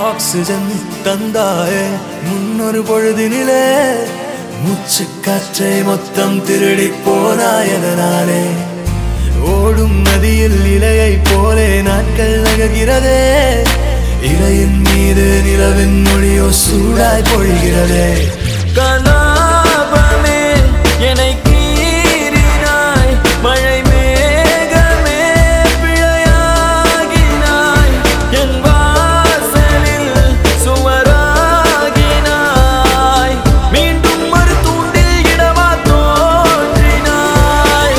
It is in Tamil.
ஆக்சிஜன் தந்தாயே முன்னொரு பொழுதினிலே மூச்சு காற்றை மொத்தம் திருடி போனாயதனாலே ஓடும் நதியில் இலையை போலே நாட்கள் நகர்கிறதே இலையின் மீது நிலவின் மொழியோ சூடாய் பொழிகிறதே